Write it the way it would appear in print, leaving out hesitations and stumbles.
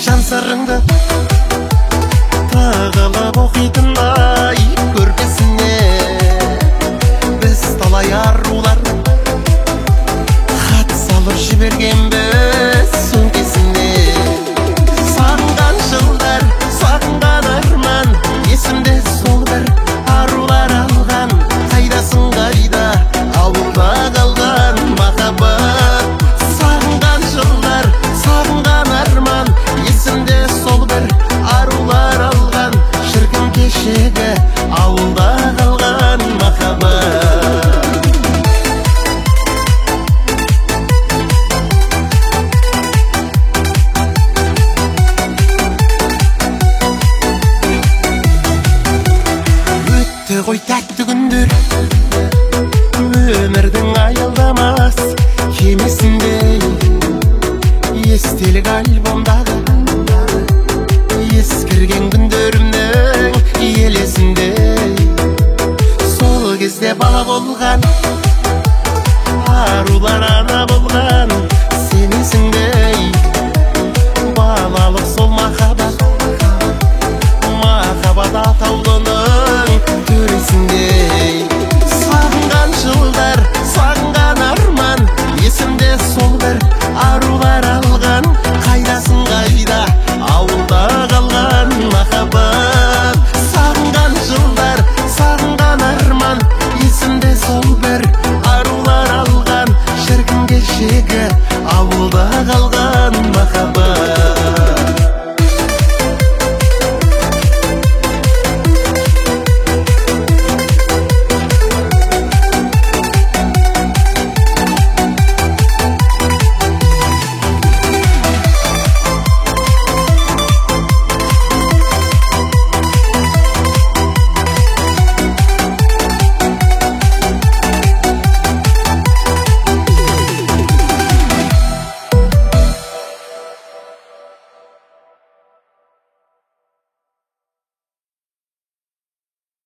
жан сырыңды тығылып оқитындай көрпесіне біз талай арулар хат салып жібергенбіз сөмкесіне. Сағынған жылдар, сағынған арман, есімде сол бір арулар алған. Қайдасың қайда, ауылда қалған махаббат. Сағынған жылдар, сағынған арман, есімде сол бір арулар алған. Шіркін кешегі ауылда қалған махаббат. Өтті ғой тәтті күндер,